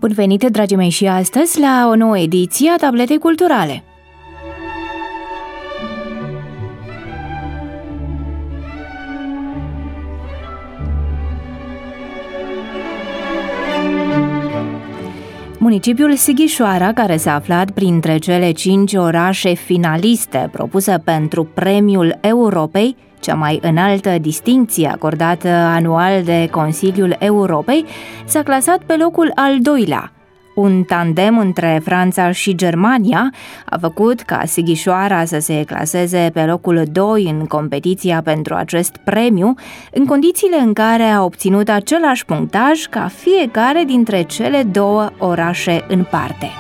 Bun venit, dragii mei, și astăzi la o nouă ediție a Tabletei Culturale. Municipiul Sighișoara, care s-a aflat printre cele 5 orașe finaliste propuse pentru Premiul Europei, cea mai înaltă distincție acordată anual de Consiliul Europei, s-a clasat pe locul al doilea. Un tandem între Franța și Germania a făcut ca Sighișoara să se claseze pe locul 2 în competiția pentru acest premiu, în condițiile în care a obținut același punctaj ca fiecare dintre cele două orașe în parte.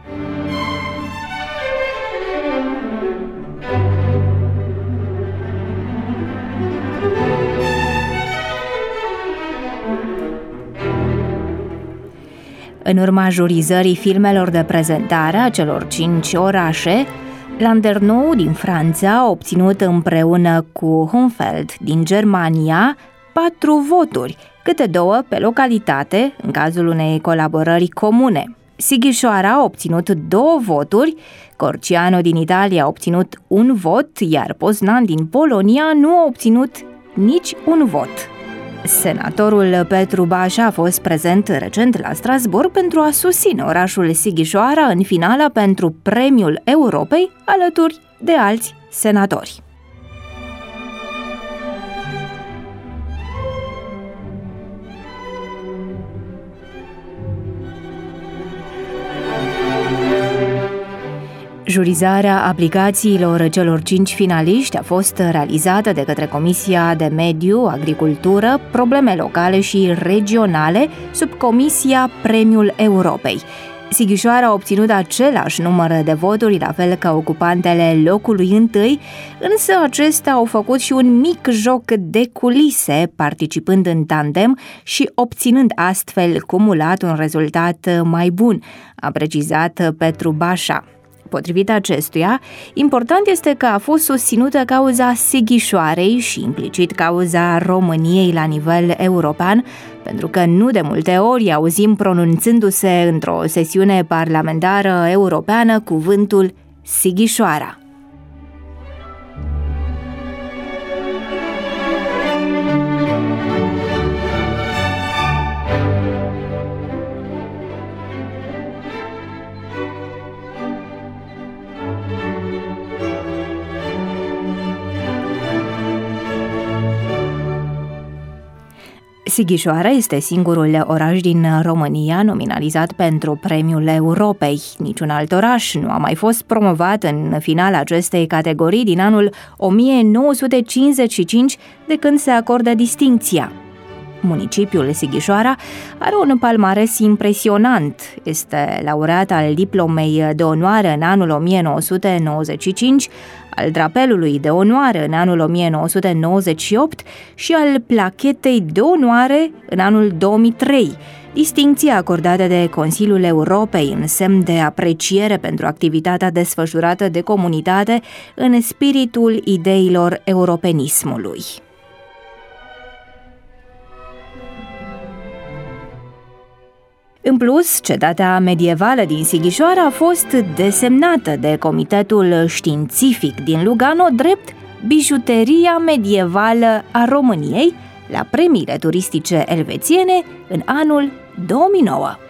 În urma jurizării filmelor de prezentare a celor 5 orașe, Landerneau din Franța a obținut împreună cu Hunfeld din Germania 4 voturi, câte 2 pe localitate, în cazul unei colaborări comune. Sighișoara a obținut 2 voturi, Corciano din Italia a obținut 1 vot, iar Poznan din Polonia nu a obținut nici un vot. Senatorul Petru Bașa a fost prezent recent la Strasbourg pentru a susține orașul Sighișoara în finala pentru Premiul Europei, alături de alți senatori. Jurizarea aplicațiilor celor 5 finaliști a fost realizată de către Comisia de Mediu, Agricultură, Probleme Locale și Regionale, sub Comisia Premiul Europei. Sighișoara a obținut același număr de voturi, la fel ca ocupantele locului întâi, însă acestea au făcut și un mic joc de culise, participând în tandem și obținând astfel cumulat un rezultat mai bun, a precizat Petru Bașa. Potrivit acestuia, important este că a fost susținută cauza Sighișoarei și implicit cauza României la nivel european, pentru că nu de multe ori auzim pronunțându-se într-o sesiune parlamentară europeană cuvântul Sighișoara. Sighișoara este singurul oraș din România nominalizat pentru Premiul Europei. Niciun alt oraș nu a mai fost promovat în finala acestei categorii din anul 1955, de când se acordă distincția. Municipiul Sighișoara are un palmares impresionant. Este laureat al diplomei de onoare în anul 1995, al drapelului de onoare în anul 1998 și al plachetei de onoare în anul 2003, distincția acordată de Consiliul Europei în semn de apreciere pentru activitatea desfășurată de comunitate în spiritul ideilor europenismului. În plus, cetatea medievală din Sighișoara a fost desemnată de Comitetul Științific din Lugano drept bijuteria medievală a României la premiile turistice elvețiene în anul 2009.